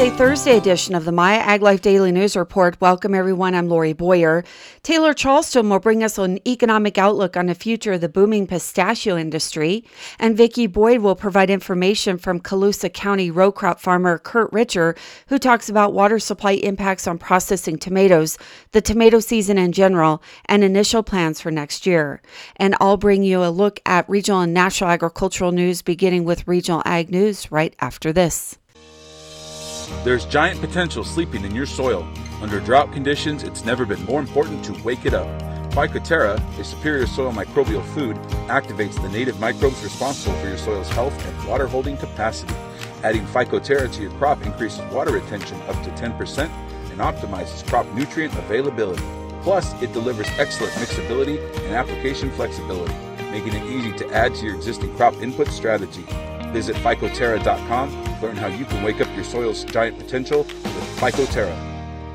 a Thursday edition of the Maya Ag Life Daily News Report. Welcome, everyone. I'm Lori Boyer. Taylor Charleston will bring us an economic outlook on the future of the booming pistachio industry. And Vicki Boyd will provide information from Colusa County row crop farmer Kurt Richer, who talks about water supply impacts on processing tomatoes, the tomato season in general, and initial plans for next year. And I'll bring you a look at regional and national agricultural news, beginning with Regional Ag News right after this. There's giant potential sleeping in your soil. Under drought conditions, it's never been more important to wake it up. Phycoterra, a superior soil microbial food, activates the native microbes responsible for your soil's health and water holding capacity. Adding Phycoterra to your crop increases water retention up to 10% and optimizes crop nutrient availability. Plus, it delivers excellent mixability and application flexibility, making it easy to add to your existing crop input strategy. Visit Phycoterra.com to learn how you can wake up your soil's giant potential with Phycoterra.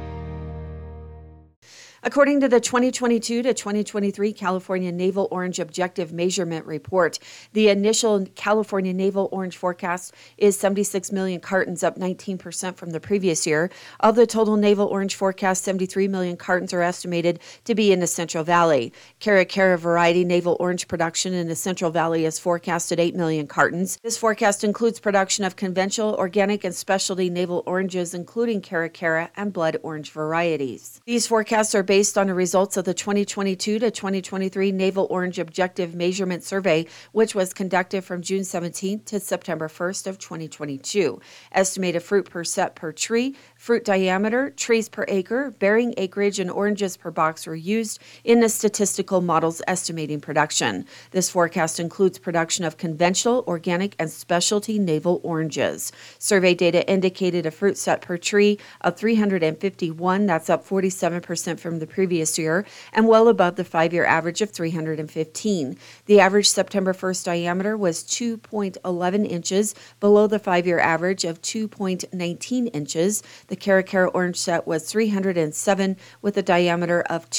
According to the 2022 to 2023 California Navel Orange Objective Measurement Report, the initial California Navel Orange forecast is 76 million cartons, up 19% from the previous year. Of the total Navel Orange forecast, 73 million cartons are estimated to be in the Central Valley. Cara variety Navel Orange production in the Central Valley is forecast at 8 million cartons. This forecast includes production of conventional, organic, and specialty Navel Oranges, including Cara and Blood Orange varieties. These forecasts are based on the results of the 2022 to 2023 Navel Orange Objective Measurement Survey, which was conducted from June 17th to September 1st of 2022. Estimated fruit per set per tree, fruit diameter, trees per acre, bearing acreage, and oranges per box were used in the statistical models estimating production. This forecast includes production of conventional, organic, and specialty Navel Oranges. Survey data indicated a fruit set per tree of 351. That's up 47% from the previous year and well above the 5-year average of 315. The average September 1st diameter was 2.11 inches, below the 5-year average of 2.19 inches. The Cara orange set was 307 with a diameter of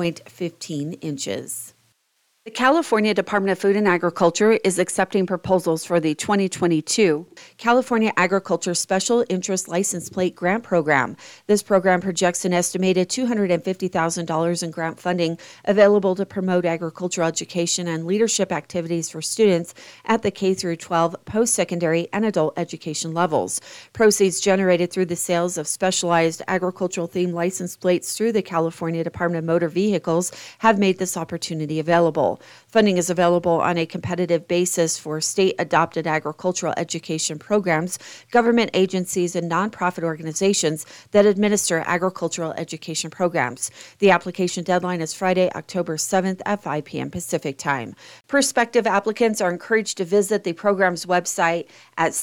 2.15 inches. The California Department of Food and Agriculture is accepting proposals for the 2022 California Agriculture Special Interest License Plate Grant Program. This program projects an estimated $250,000 in grant funding available to promote agricultural education and leadership activities for students at the K-12 post-secondary and adult education levels. Proceeds generated through the sales of specialized agricultural-themed license plates through the California Department of Motor Vehicles have made this opportunity available. Funding is available on a competitive basis for state-adopted agricultural education programs, government agencies, and nonprofit organizations that administer agricultural education programs. The application deadline is Friday, October 7th at 5 p.m. Pacific Time. Prospective applicants are encouraged to visit the program's website at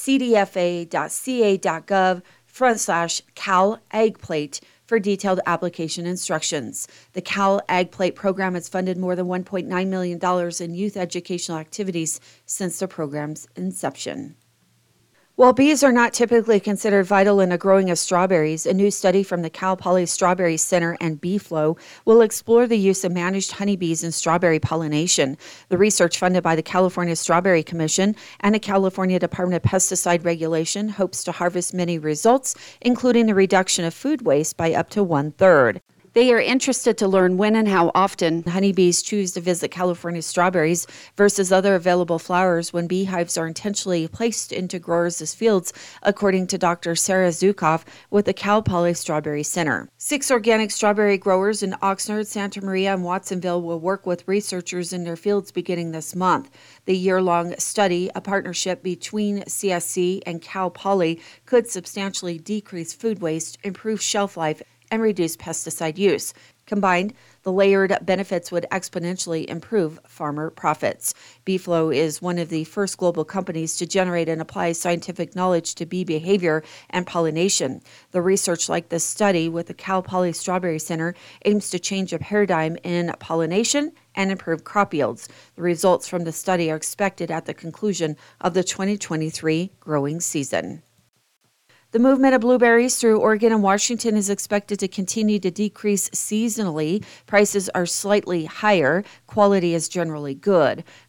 cdfa.ca.gov/Cal Ag Plate for detailed application instructions. The Cal Ag Plate program has funded more than $1.9 million in youth educational activities since the program's inception. While bees are not typically considered vital in the growing of strawberries, a new study from the Cal Poly Strawberry Center and BeeFlow will explore the use of managed honeybees in strawberry pollination. The research, funded by the California Strawberry Commission and the California Department of Pesticide Regulation, hopes to harvest many results, including the reduction of food waste by up to 1/3. They are interested to learn when and how often honeybees choose to visit California strawberries versus other available flowers when beehives are intentionally placed into growers' fields, according to Dr. Sarah Zukoff with the Cal Poly Strawberry Center. 6 organic strawberry growers in Oxnard, Santa Maria, and Watsonville will work with researchers in their fields beginning this month. The year-long study, a partnership between CSC and Cal Poly, could substantially decrease food waste, improve shelf life, and reduce pesticide use. Combined, the layered benefits would exponentially improve farmer profits. BeeFlow is one of the first global companies to generate and apply scientific knowledge to bee behavior and pollination. The research, like this study with the Cal Poly Strawberry Center, aims to change a paradigm in pollination and improve crop yields. The results from the study are expected at the conclusion of the 2023 growing season. The movement of blueberries through Oregon and Washington is expected to continue to decrease seasonally. Prices are slightly higher. Quality is generally good.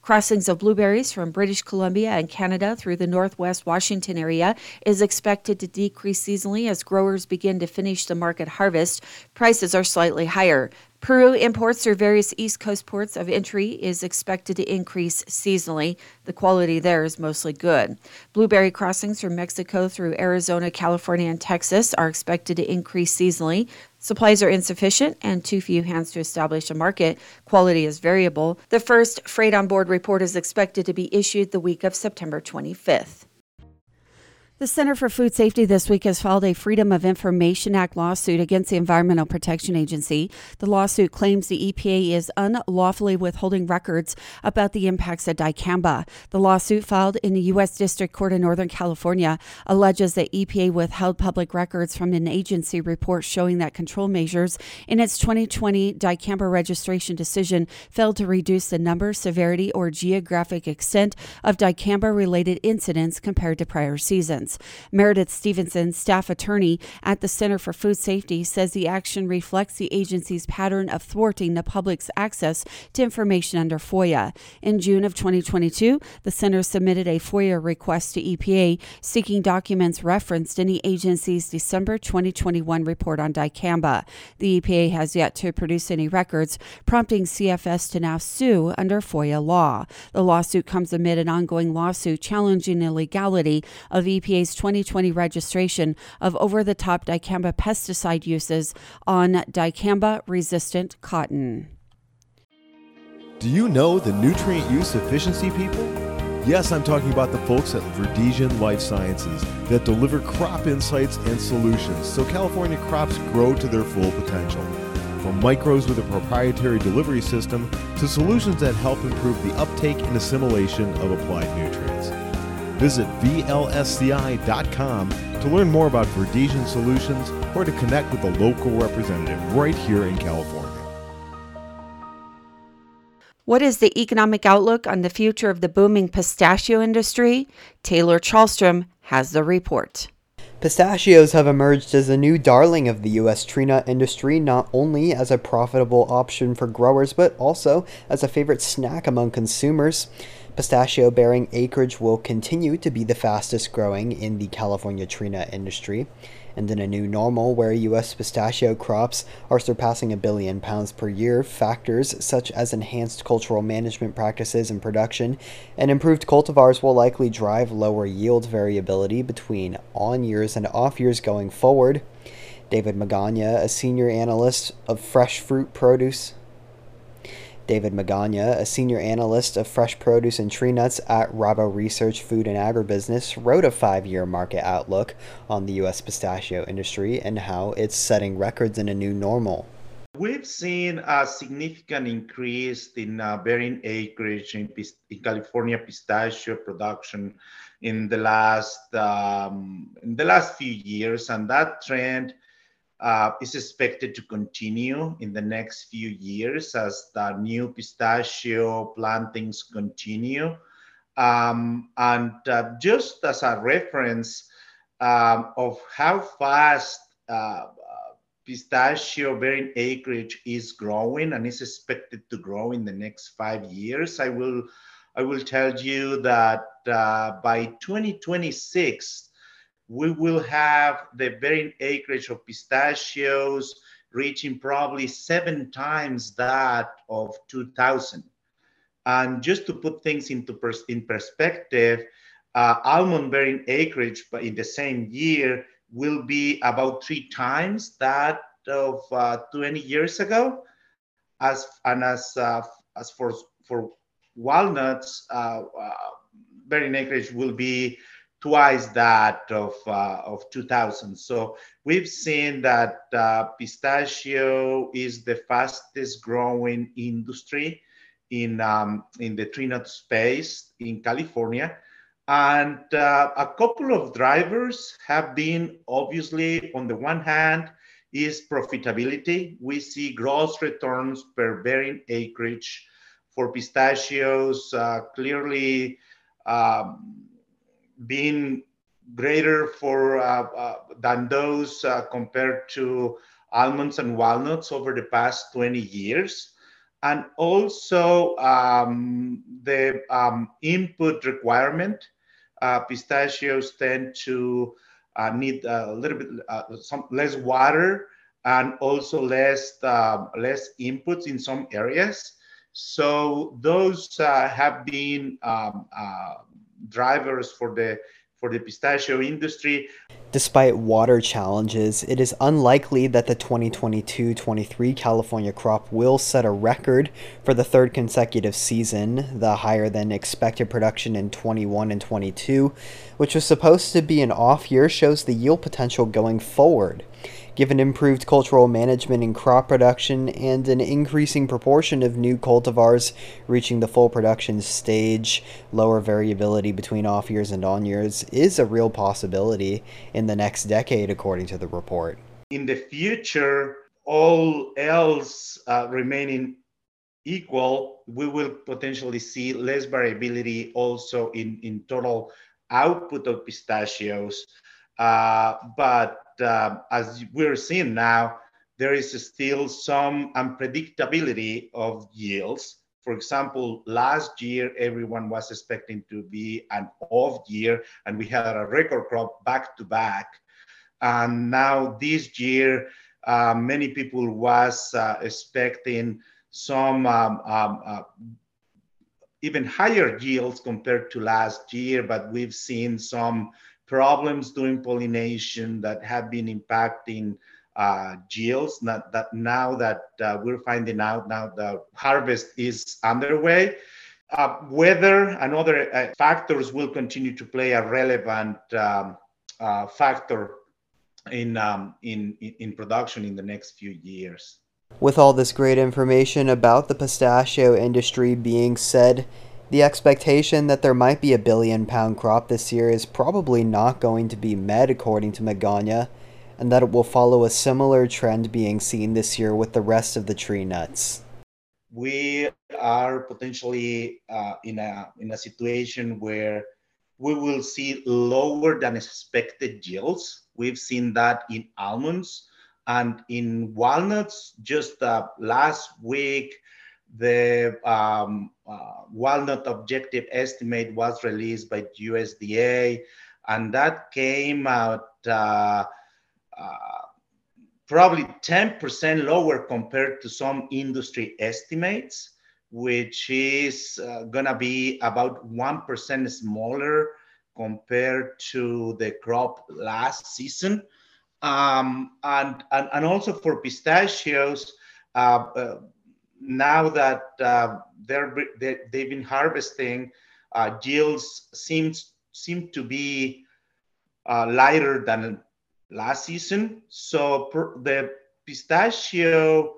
Crossings of blueberries from British Columbia and Canada through the northwest Washington area is expected to decrease seasonally as growers begin to finish the market harvest. Prices are slightly higher. Peru imports through various East Coast ports of entry is expected to increase seasonally. The quality there is mostly good. Blueberry crossings from Mexico through Arizona, California, and Texas are expected to increase seasonally. Supplies are insufficient and too few hands to establish a market. Quality is variable. The first Freight on Board report is expected to be issued the week of September 25th. The Center for Food Safety this week has filed a Freedom of Information Act lawsuit against the Environmental Protection Agency. The lawsuit claims the EPA is unlawfully withholding records about the impacts of dicamba. The lawsuit filed in the U.S. District Court in Northern California alleges that EPA withheld public records from an agency report showing that control measures in its 2020 dicamba registration decision failed to reduce the number, severity, or geographic extent of dicamba-related incidents compared to prior seasons. Meredith Stevenson, staff attorney at the Center for Food Safety, says the action reflects the agency's pattern of thwarting the public's access to information under FOIA. In June of 2022, the center submitted a FOIA request to EPA seeking documents referenced in the agency's December 2021 report on dicamba. The EPA has yet to produce any records, prompting CFS to now sue under FOIA law. The lawsuit comes amid an ongoing lawsuit challenging the legality of EPA's 2020 registration of over-the-top dicamba pesticide uses on dicamba-resistant cotton. Do you know the nutrient use efficiency people? Yes, I'm talking about the folks at Verdesian Life Sciences that deliver crop insights and solutions so California crops grow to their full potential. From micros with a proprietary delivery system to solutions that help improve the uptake and assimilation of applied nutrients. Visit VLSCI.com to learn more about Verdesian solutions or to connect with a local representative right here in California. What is the economic outlook on the future of the booming pistachio industry? Taylor Charlstrom has the report. Pistachios have emerged as a new darling of the U.S. tree nut industry, not only as a profitable option for growers, but also as a favorite snack among consumers. Pistachio-bearing acreage will continue to be the fastest growing in the California tree nut industry. And in a new normal where U.S. pistachio crops are surpassing 1 billion pounds per year, factors such as enhanced cultural management practices and production and improved cultivars will likely drive lower yield variability between on years and off years going forward. David Magana, a senior analyst of fresh produce and tree nuts at Rabo Research Food and Agribusiness, wrote a 5-year market outlook on the U.S. pistachio industry and how it's setting records in a new normal. We've seen a significant increase in bearing acreage in California pistachio production in the last few years, and that trend is expected to continue in the next few years as the new pistachio plantings continue. Just as a reference of how fast pistachio-bearing acreage is growing and is expected to grow in the next 5 years, I will tell you that by 2026, we will have the bearing acreage of pistachios reaching probably 7 times that of 2000. And just to put things in perspective, almond bearing acreage in the same year will be about 3 times that of 20 years ago. As for walnuts, bearing acreage will be twice that of 2000. So we've seen that pistachio is the fastest growing industry in the tree nut space in California. And a couple of drivers have been, obviously, on the one hand, is profitability. We see gross returns per bearing acreage for pistachios clearly being greater than those compared to almonds and walnuts over the past 20 years. and also the input requirement. Pistachios tend to need a little bit some less water and also less inputs in some areas. So those have been drivers for the pistachio industry. Despite water challenges, it is unlikely that the 2022-23 California crop will set a record for the third consecutive season. The higher than expected production in 21 and 22, which was supposed to be an off year, shows the yield potential going forward. Given improved cultural management in crop production and an increasing proportion of new cultivars reaching the full production stage, lower variability between off years and on years is a real possibility in the next decade, according to the report. In the future, all else remaining equal, we will potentially see less variability also in total output of pistachios. But as we're seeing now, there is still some unpredictability of yields. For example, last year, everyone was expecting to be an off year, and we had a record crop back to back. And now this year, many people was expecting some even higher yields compared to last year, but we've seen some problems during pollination that have been impacting yields. Not that now that we're finding out now the harvest is underway. Weather and other factors will continue to play a relevant factor in production in the next few years. With all this great information about the pistachio industry being said, the expectation that there might be a billion-pound crop this year is probably not going to be met, according to Magana, and that it will follow a similar trend being seen this year with the rest of the tree nuts. We are potentially in a situation where we will see lower than expected yields. We've seen that in almonds and in walnuts. Just last week, the walnut objective estimate was released by USDA, and that came out probably 10% lower compared to some industry estimates, which is going to be about 1% smaller compared to the crop last season. And also for pistachios, now that they've been harvesting, yields seem to be lighter than last season. So the pistachio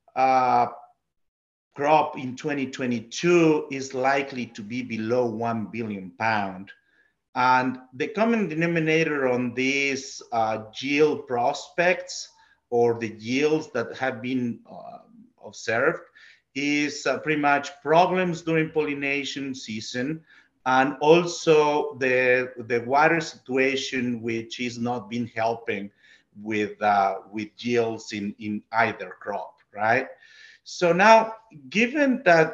crop in 2022 is likely to be below 1 billion pound. And the common denominator on these yield prospects, or the yields that have been observed, is pretty much problems during pollination season, and also the water situation, which is not been helping with yields in either crop, right? So now, given that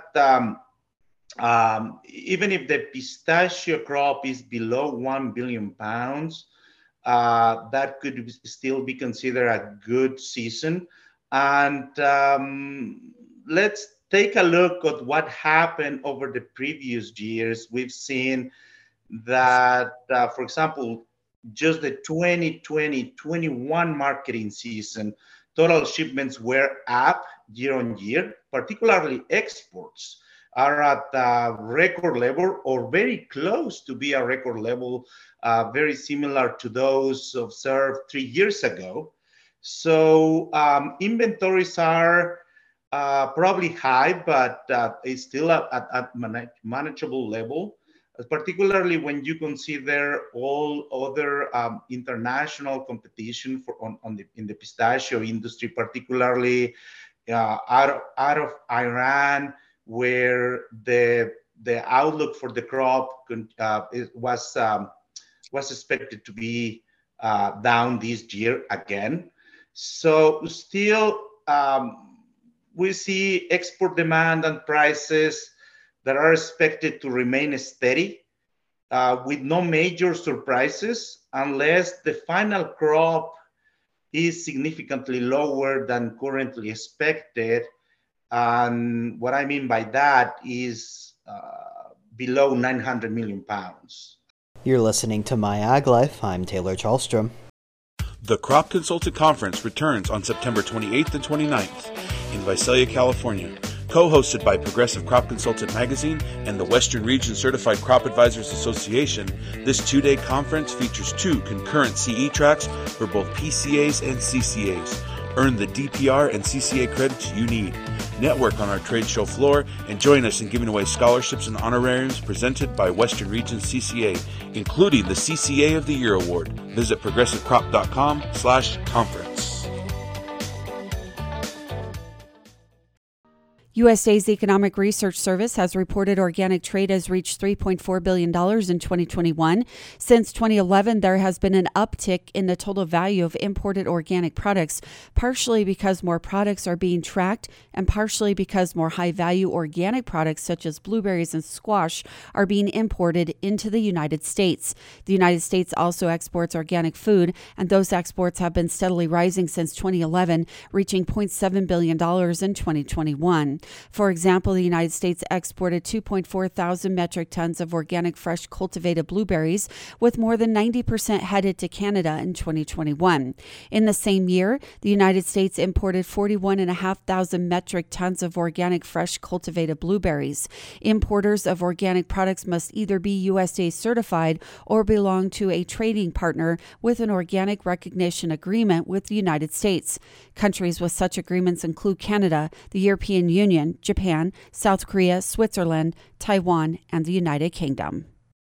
even if the pistachio crop is below 1 billion pounds, that could still be considered a good season. And let's take a look at what happened over the previous years. We've seen that, for example, just the 2020-21 marketing season, total shipments were up year on year, particularly exports are at a record level or very close to be a record level, very similar to those observed 3 years ago. So inventories are probably high, but it's still at manageable level, particularly when you consider all other international competition in the pistachio industry, particularly out of Iran, where the outlook for the crop was expected to be down this year again. So still, we see export demand and prices that are expected to remain steady with no major surprises unless the final crop is significantly lower than currently expected. And what I mean by that is below 900 million pounds. You're listening to My Ag Life. I'm Taylor Charlstrom. The Crop Consultant Conference returns on September 28th and 29th in Visalia, California. Co-hosted by Progressive Crop Consultant Magazine and the Western Region Certified Crop Advisors Association, this two-day conference features 2 concurrent CE tracks for both PCAs and CCAs. Earn the DPR and CCA credits you need. Network on our trade show floor and join us in giving away scholarships and honorariums presented by Western Region CCA, including the CCA of the Year Award. Visit progressivecrop.com/conference. USDA's Economic Research Service has reported organic trade has reached $3.4 billion in 2021. Since 2011, there has been an uptick in the total value of imported organic products, partially because more products are being tracked and partially because more high-value organic products such as blueberries and squash are being imported into the United States. The United States also exports organic food, and those exports have been steadily rising since 2011, reaching $0.7 billion in 2021. For example, the United States exported 2.4 thousand metric tons of organic fresh cultivated blueberries, with more than 90% headed to Canada in 2021. In the same year, the United States imported 41,500 metric tons of organic fresh cultivated blueberries. Importers of organic products must either be USDA certified or belong to a trading partner with an organic recognition agreement with the United States. Countries with such agreements include Canada, the European Union, Japan, South Korea, Switzerland, Taiwan, and the United Kingdom.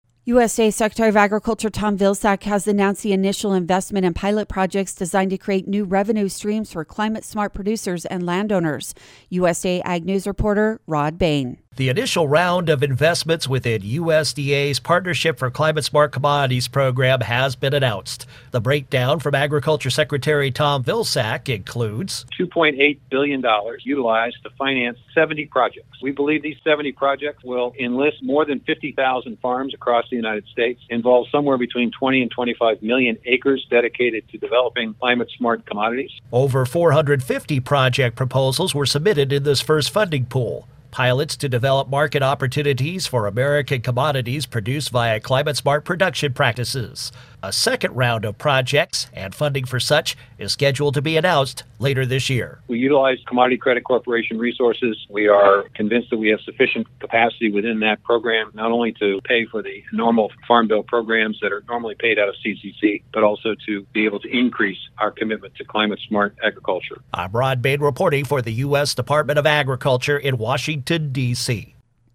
USDA Secretary of Agriculture Tom Vilsack has announced the initial investment in pilot projects designed to create new revenue streams for climate-smart producers and landowners. USDA Ag News reporter Rod Bain. The initial round of investments within USDA's Partnership for Climate Smart Commodities program has been announced. The breakdown from Agriculture Secretary Tom Vilsack includes $2.8 billion utilized to finance 70 projects. We believe these 70 projects will enlist more than 50,000 farms across the United States, involve somewhere between 20 and 25 million acres dedicated to developing climate-smart commodities. Over 450 project proposals were submitted in this first funding pool. Pilots to develop market opportunities for American commodities produced via climate-smart production practices. A second round of projects and funding for such is scheduled to be announced later this year. We utilize Commodity Credit Corporation resources. We are convinced that we have sufficient capacity within that program, not only to pay for the normal Farm Bill programs that are normally paid out of CCC, but also to be able to increase our commitment to climate-smart agriculture. I'm Rod Bain reporting for the U.S. Department of Agriculture in Washington, D.C.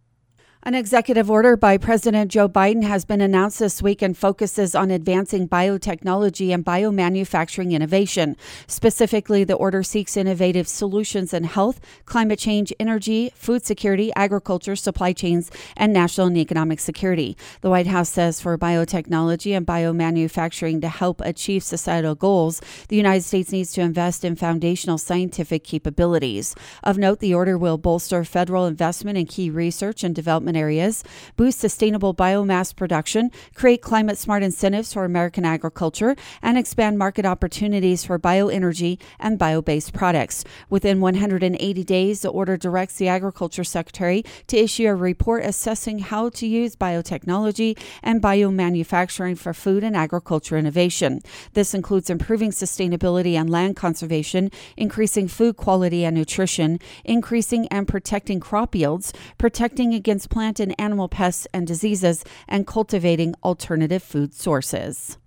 An executive order by President Joe Biden has been announced this week and focuses on advancing biotechnology and biomanufacturing innovation. Specifically, the order seeks innovative solutions in health, climate change, energy, food security, agriculture, supply chains, and national and economic security. The White House says for biotechnology and biomanufacturing to help achieve societal goals, the United States needs to invest in foundational scientific capabilities. Of note, the order will bolster federal investment in key research and development areas, boost sustainable biomass production, create climate-smart incentives for American agriculture, and expand market opportunities for bioenergy and bio-based products. Within 180 days, the order directs the Agriculture Secretary to issue a report assessing how to use biotechnology and biomanufacturing for food and agriculture innovation. This includes improving sustainability and land conservation, increasing food quality and nutrition, increasing and protecting crop yields, protecting against plant and animal pests and diseases, and cultivating alternative food sources.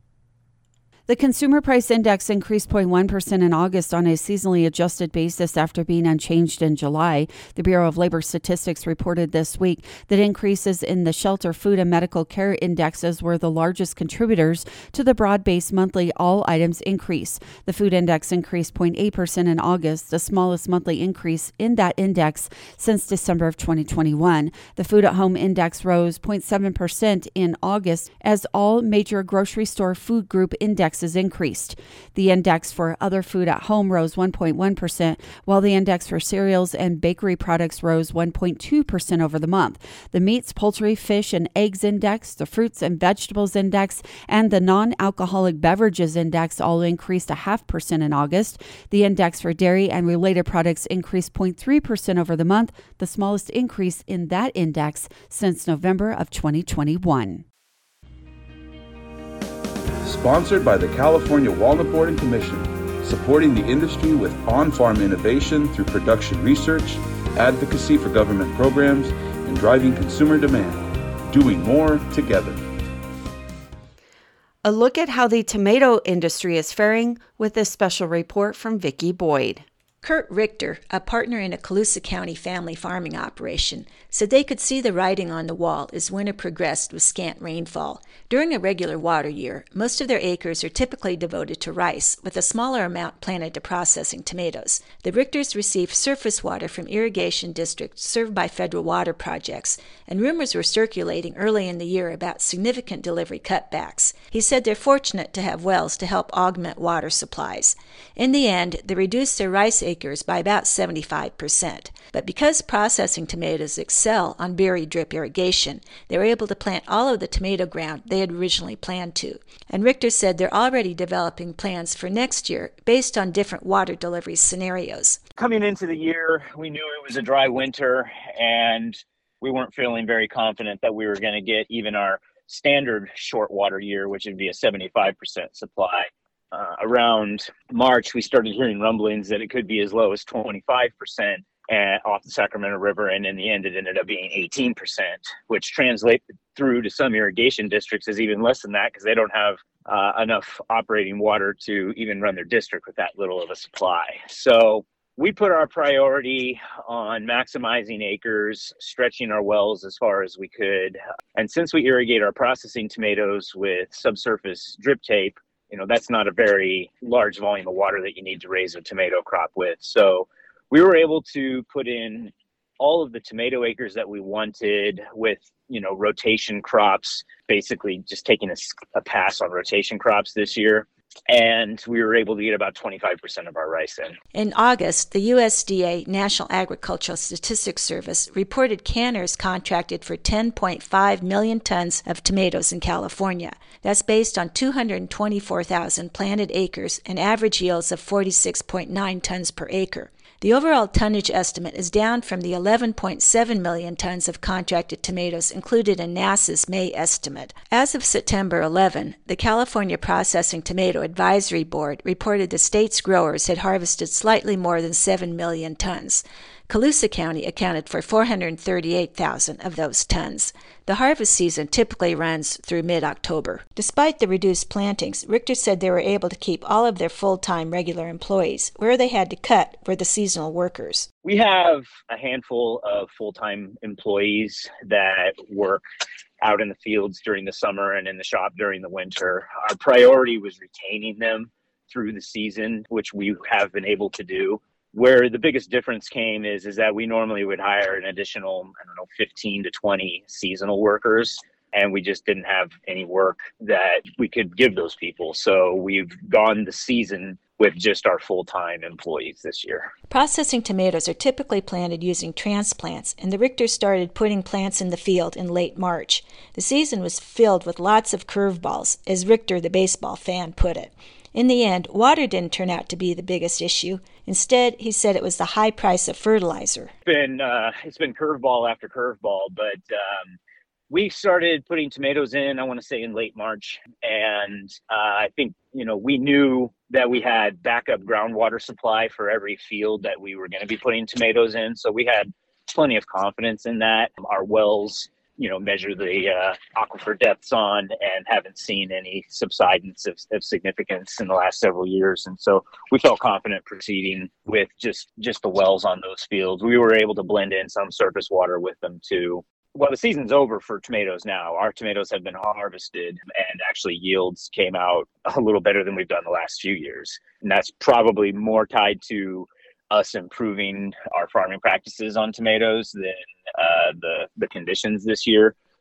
The Consumer Price Index increased 0.1% in August on a seasonally adjusted basis after being unchanged in July. The Bureau of Labor Statistics reported this week that increases in the shelter, food, and medical care indexes were the largest contributors to the broad-based monthly all items increase. The food index increased 0.8% in August, the smallest monthly increase in that index since December of 2021. The food at home index rose 0.7% in August as all major grocery store food group indexes indexes increased. The index for other food at home rose 1.1%, while the index for cereals and bakery products rose 1.2% over the month. The meats, poultry, fish, and eggs index, the fruits and vegetables index, and the non-alcoholic beverages index all increased 0.5% in August. The index for dairy and related products increased 0.3% over the month, the smallest increase in that index since November of 2021. Sponsored by the California Walnut Board and Commission, supporting the industry with on-farm innovation through production research, advocacy for government programs, and driving consumer demand. Doing more together. A look at how the tomato industry is faring with this special report from Vicki Boyd. Kurt Richter, a partner in a Colusa County family farming operation, said they could see the writing on the wall as winter progressed with scant rainfall. During a regular water year, most of their acres are typically devoted to rice, with a smaller amount planted to processing tomatoes. The Richters receive surface water from irrigation districts served by federal water projects, and rumors were circulating early in the year about significant delivery cutbacks. He said they're fortunate to have wells to help augment water supplies. In the end, they reduced their rice acres by about 75%. But because processing tomatoes excel on buried drip irrigation, they were able to plant all of the tomato ground they had originally planned to. And Richter said they're already developing plans for next year based on different water delivery scenarios. Coming into the year, we knew it was a dry winter, and we weren't feeling very confident that we were going to get even our standard short water year, which would be a 75% supply. Around March, we started hearing rumblings that it could be as low as 25% off the Sacramento River, and in the end, it ended up being 18%, which translates through to some irrigation districts as even less than that because they don't have enough operating water to even run their district with that little of a supply. So we put our priority on maximizing acres, stretching our wells as far as we could. And since we irrigate our processing tomatoes with subsurface drip tape, that's not a very large volume of water that you need to raise a tomato crop with. So we were able to put in all of the tomato acres that we wanted with, rotation crops, basically just taking a pass on rotation crops this year. And we were able to get about 25% of our rice in. In August, the USDA National Agricultural Statistics Service reported canners contracted for 10.5 million tons of tomatoes in California. That's based on 224,000 planted acres and average yields of 46.9 tons per acre. The overall tonnage estimate is down from the 11.7 million tons of contracted tomatoes included in NASA's May estimate. As of September 11, the California Processing Tomato Advisory Board reported the state's growers had harvested slightly more than 7 million tons. Colusa County accounted for 438,000 of those tons. The harvest season typically runs through mid-October. Despite the reduced plantings, Richter said they were able to keep all of their full-time regular employees. Where they had to cut were the seasonal workers. We have a handful of full-time employees that work out in the fields during the summer and in the shop during the winter. Our priority was retaining them through the season, which we have been able to do. Where the biggest difference came is that we normally would hire an additional, 15 to 20 seasonal workers, and we just didn't have any work that we could give those people. So we've gone the season with just our full-time employees this year. Processing tomatoes are typically planted using transplants, and the Richters started putting plants in the field in late March. The season was filled with lots of curveballs, as Richter, the baseball fan, put it. In the end, water didn't turn out to be the biggest issue. Instead, he said it was the high price of fertilizer. It's been curveball after curveball, but we started putting tomatoes in, I want to say in late March. And I think, we knew that we had backup groundwater supply for every field that we were going to be putting tomatoes in. So we had plenty of confidence in that. Our wells, measure the aquifer depths on and haven't seen any subsidence of significance in the last several years. And so we felt confident proceeding with just the wells on those fields. We were able to blend in some surface water with them too. Well, the season's over for tomatoes now. Our tomatoes have been harvested, and actually yields came out a little better than we've done the last few years. And that's probably more tied to us improving our farming practices on tomatoes than the conditions this year.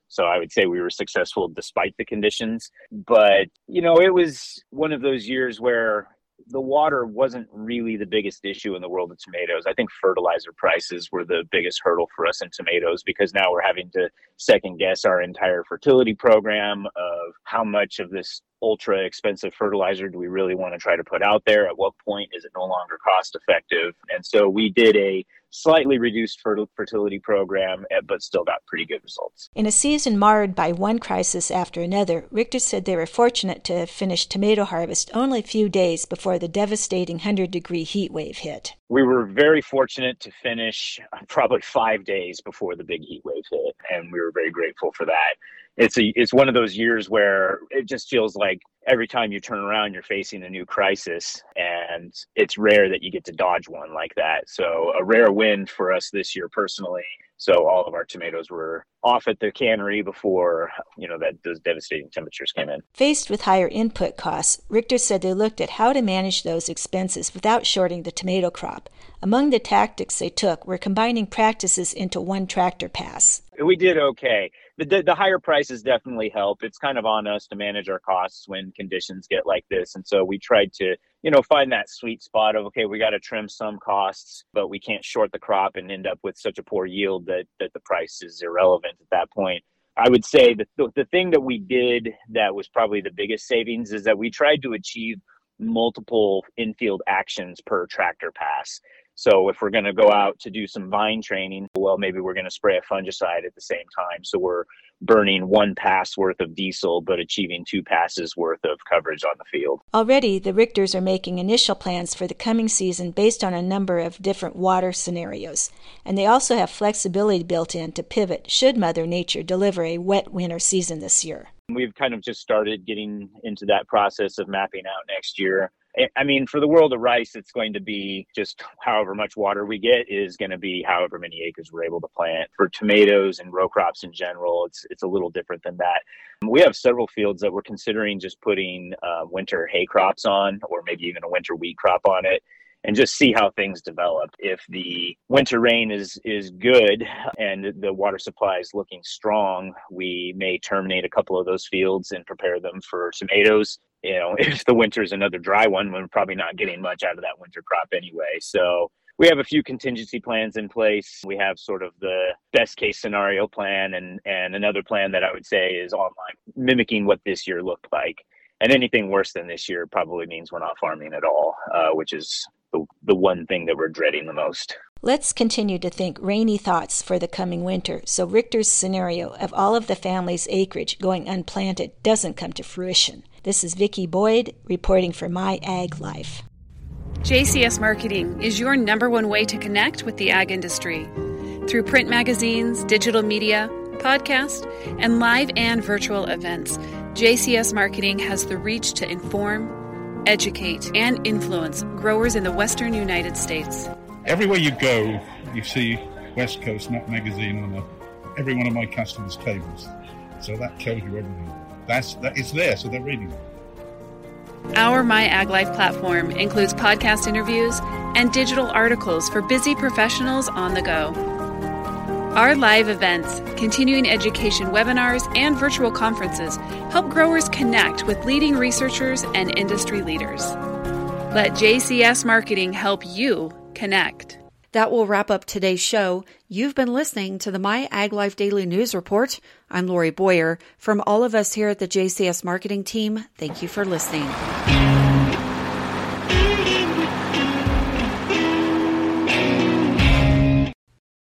So I would say we were successful despite the conditions. But, it was one of those years where the water wasn't really the biggest issue in the world of tomatoes. I think fertilizer prices were the biggest hurdle for us in tomatoes, because now we're having to second guess our entire fertility program of how much of this ultra expensive fertilizer do we really want to try to put out there? At what point is it no longer cost effective? And so we did a slightly reduced fertility program, but still got pretty good results. In a season marred by one crisis after another, Richter said they were fortunate to have finished tomato harvest only a few days before the devastating 100-degree heat wave hit. We were very fortunate to finish probably 5 days before the big heat wave hit, and we were very grateful for that. It's one of those years where it just feels like every time you turn around, you're facing a new crisis, and it's rare that you get to dodge one like that. So a rare win for us this year personally. So all of our tomatoes were off at the cannery before, those devastating temperatures came in. Faced with higher input costs, Richter said they looked at how to manage those expenses without shorting the tomato crop. Among the tactics they took were combining practices into one tractor pass. We did okay. The higher prices definitely help. It's kind of on us to manage our costs when conditions get like this. And so we tried to, find that sweet spot of, okay, we got to trim some costs, but we can't short the crop and end up with such a poor yield that the price is irrelevant at that point. I would say that the thing that we did that was probably the biggest savings is that we tried to achieve multiple infield actions per tractor pass. So if we're going to go out to do some vine training, well, maybe we're going to spray a fungicide at the same time. So we're burning one pass worth of diesel, but achieving 2 passes worth of coverage on the field. Already, the Richters are making initial plans for the coming season based on a number of different water scenarios. And they also have flexibility built in to pivot should Mother Nature deliver a wet winter season this year. We've kind of just started getting into that process of mapping out next year. I mean, for the world of rice, it's going to be just however much water we get is going to be however many acres we're able to plant. For tomatoes and row crops in general, it's a little different than that. We have several fields that we're considering just putting winter hay crops on, or maybe even a winter wheat crop on it, and just see how things develop. If the winter rain is good and the water supply is looking strong, we may terminate a couple of those fields and prepare them for tomatoes. If the winter is another dry one, we're probably not getting much out of that winter crop anyway. So we have a few contingency plans in place. We have sort of the best case scenario plan and another plan that I would say is online, mimicking what this year looked like. And anything worse than this year probably means we're not farming at all, which is the one thing that we're dreading the most. Let's continue to think rainy thoughts for the coming winter, so Richter's scenario of all of the family's acreage going unplanted doesn't come to fruition. This is Vicki Boyd reporting for My Ag Life. JCS Marketing is your #1 way to connect with the ag industry. Through print magazines, digital media, podcast, and live and virtual events, JCS Marketing has the reach to inform, educate, and influence growers in the western United States. Everywhere you go, you see West Coast Nut Magazine on every one of my customers' tables. So that tells you everything. It's there, so they're reading it. Our My Ag Life platform includes podcast interviews and digital articles for busy professionals on the go. Our live events, continuing education webinars, and virtual conferences help growers connect with leading researchers and industry leaders. Let JCS Marketing help you connect. That will wrap up today's show. You've been listening to the My Ag Life Daily News Report. I'm Lori Boyer. From all of us here at the JCS Marketing team, thank you for listening.